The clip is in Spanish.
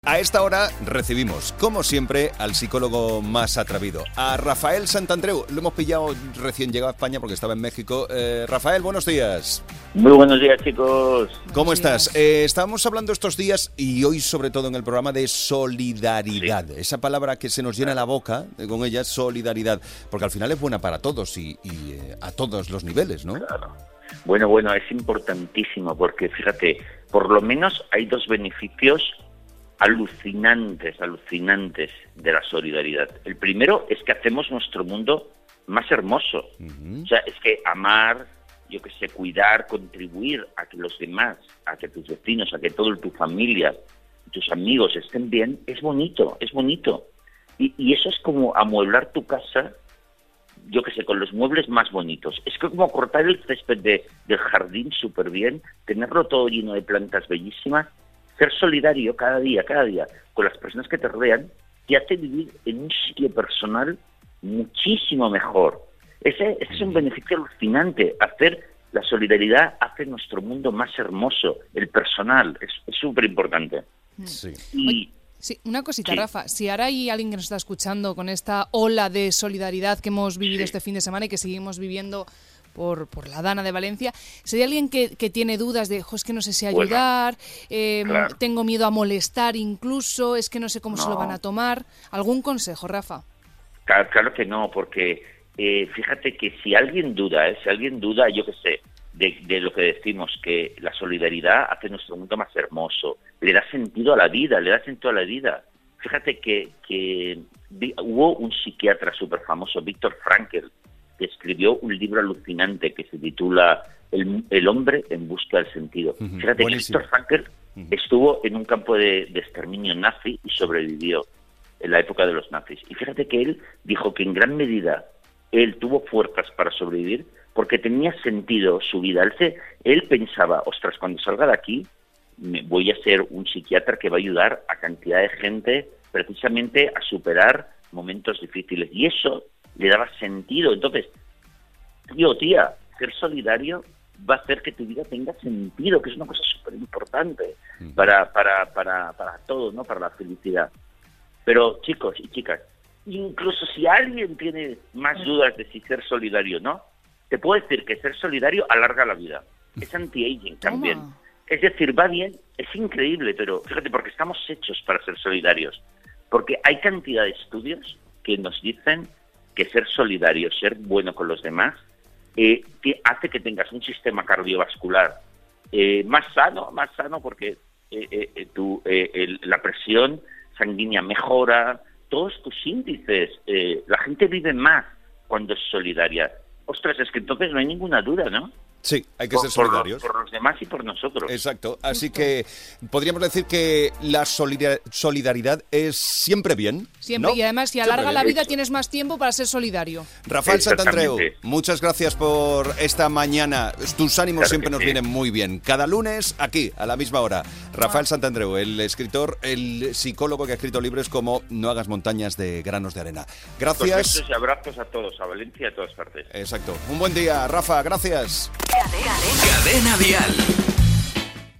A esta hora recibimos, como siempre, al psicólogo más atrevido, a Rafael Santandreu. Lo hemos pillado recién llegado a España porque estaba en México. Rafael, buenos días. Muy buenos días, chicos. ¿Cómo estás? Estábamos hablando estos días y hoy sobre todo en el programa de solidaridad. Sí. Esa palabra que se nos llena la boca con ella, solidaridad, porque al final es buena para todos y a todos los niveles, ¿no? Claro. Bueno, es importantísimo porque fíjate, por lo menos hay dos beneficios alucinantes de la solidaridad. El primero es que hacemos nuestro mundo más hermoso. O sea, es que amar, cuidar, contribuir a que los demás, a que tus vecinos, a que toda tu familia, tus amigos estén bien, es bonito. Y eso es como amueblar tu casa, con los muebles más bonitos. Es como cortar el césped del jardín súper bien, tenerlo todo lleno de plantas bellísimas. Ser solidario cada día con las personas que te rodean te hace vivir en un sitio personal muchísimo mejor. Ese es un beneficio alucinante. La solidaridad hace nuestro mundo más hermoso, el personal. Es súper importante. Sí. Sí, una cosita, sí. Rafa, si ahora hay alguien que nos está escuchando con esta ola de solidaridad que hemos vivido este fin de semana y que seguimos viviendo por la Dana de Valencia, sería alguien que tiene dudas de, es que no sé si ayudar, claro. Tengo miedo a molestar incluso, es que no sé cómo se lo van a tomar. ¿Algún consejo, Rafa? Claro que no, porque fíjate que si alguien duda, de lo que decimos, que la solidaridad hace nuestro mundo más hermoso, le da sentido a la vida. Fíjate que hubo un psiquiatra súper famoso, Viktor Frankl, que escribió un libro alucinante que se titula El hombre en busca del sentido. Fíjate que Viktor Frankl estuvo en un campo de exterminio nazi y sobrevivió en la época de los nazis. Y fíjate que él dijo que en gran medida él tuvo fuerzas para sobrevivir porque tenía sentido su vida. Él pensaba, cuando salga de aquí voy a ser un psiquiatra que va a ayudar a cantidad de gente precisamente a superar momentos difíciles. Y eso le daba sentido. Entonces, tía, ser solidario va a hacer que tu vida tenga sentido, que es una cosa súper importante para todos, ¿no? Para la felicidad. Pero, chicos y chicas, incluso si alguien tiene más dudas de si ser solidario o no, te puedo decir que ser solidario alarga la vida. Es anti-aging también. Es decir, va bien, es increíble, pero fíjate, porque estamos hechos para ser solidarios. Porque hay cantidad de estudios que nos dicen que ser solidario, ser bueno con los demás, hace que tengas un sistema cardiovascular más sano porque la presión sanguínea mejora, todos tus índices, la gente vive más cuando es solidaria. Ostras, es que entonces no hay ninguna duda, ¿no? Sí, hay que ser solidarios. Por los demás y por nosotros. Exacto, así que podríamos decir que la solidaridad es siempre bien. Siempre, ¿no? Y además si alarga la vida tienes más tiempo para ser solidario. Rafael Santandreu, muchas gracias por esta mañana. Tus ánimos siempre nos vienen muy bien. Cada lunes, aquí, a la misma hora. Rafael Santandreu, el escritor, el psicólogo que ha escrito libros como No hagas montañas de granos de arena. Gracias. Pues besos y abrazos a todos, a Valencia y a todas partes. Exacto. Un buen día, Rafa, gracias. Cadena Dial.